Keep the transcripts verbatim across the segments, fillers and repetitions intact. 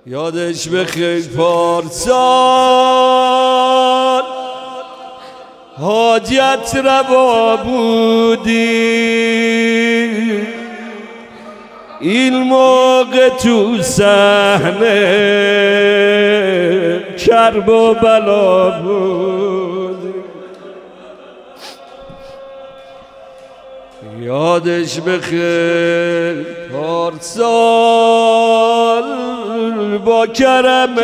یادش بخیر پارسال حاجت روا بودی، این موقع تو صحنه کرب و بلا بودی. یادش بخیر پارسال با کرم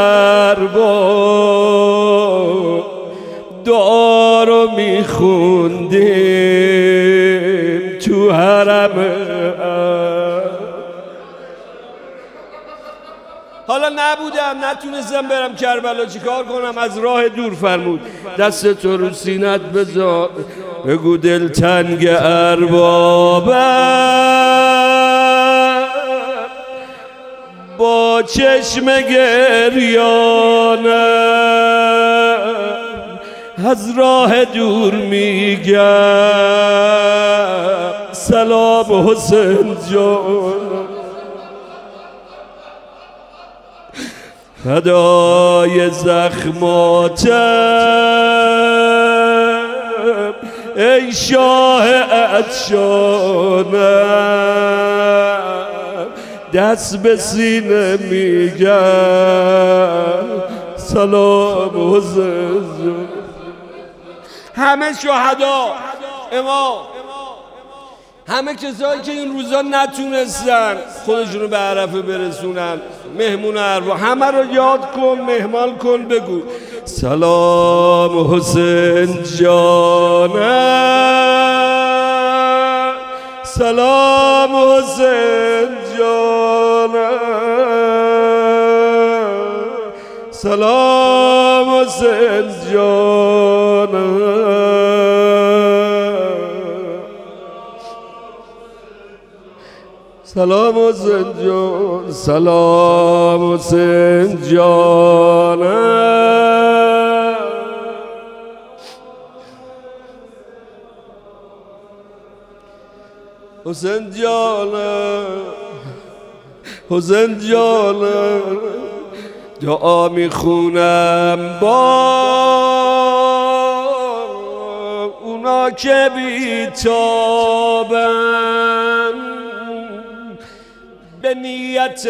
ارباب دعا رو میخوندیم تو حرم ارباب. حالا نبودم، نتونستم برم کربلا، چیکار کنم؟ از راه دور فرمود دست تو رو سینت بذار، بگو دلتنگ اربابم با چشم گریانم از راه دور میگم سلام حسین جان، فدای زخماتم ای شاه عطشانم، دست به سینه میگم سلام حسین. همه شهدا، امام، همه کسایی که این روزا نتونستن خودشونو به عرفه برسونن، مهمون ارواح، همه رو یاد کن، مهمان کن، بگو سلام حسین جانم، سلام حسین جانم، سلام حسین جانم، سلام حسین جان، سلام حسین جانم، حسین جانم، حسین جانم، دعا میخونم با اونا که بیتابن، به نیت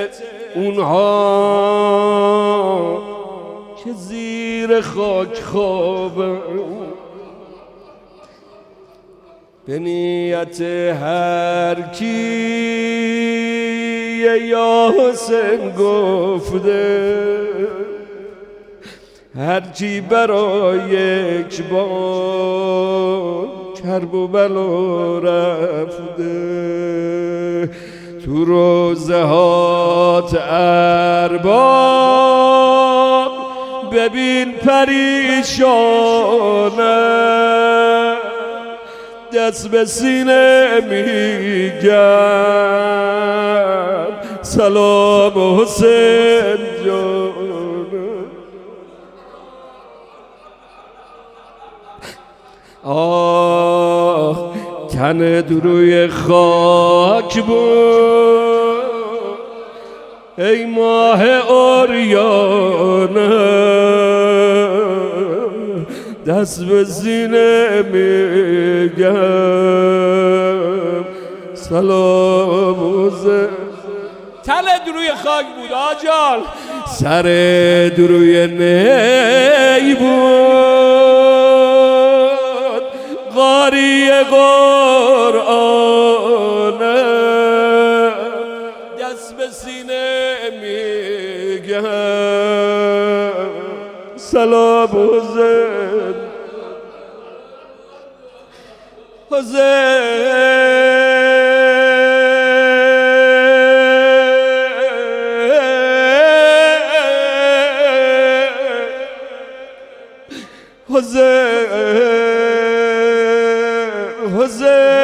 اونها که زیر خاک خوابن، به نیت هر کی یا حسین گفته، هر کی برای یک بار کرب و بلا رفته، تو روزه هات ارباب ببین پریشانه، دست به سینه میگم سلام حسین جان. آه تن روی خاک بود ای ماه عریانه، دست به سینه میگم سلام حسین. تن روی خاک بود آجال، سر روی نی بود قاری قرآنه، دست به سینه میگم سلام حسین. حسین حسین حسین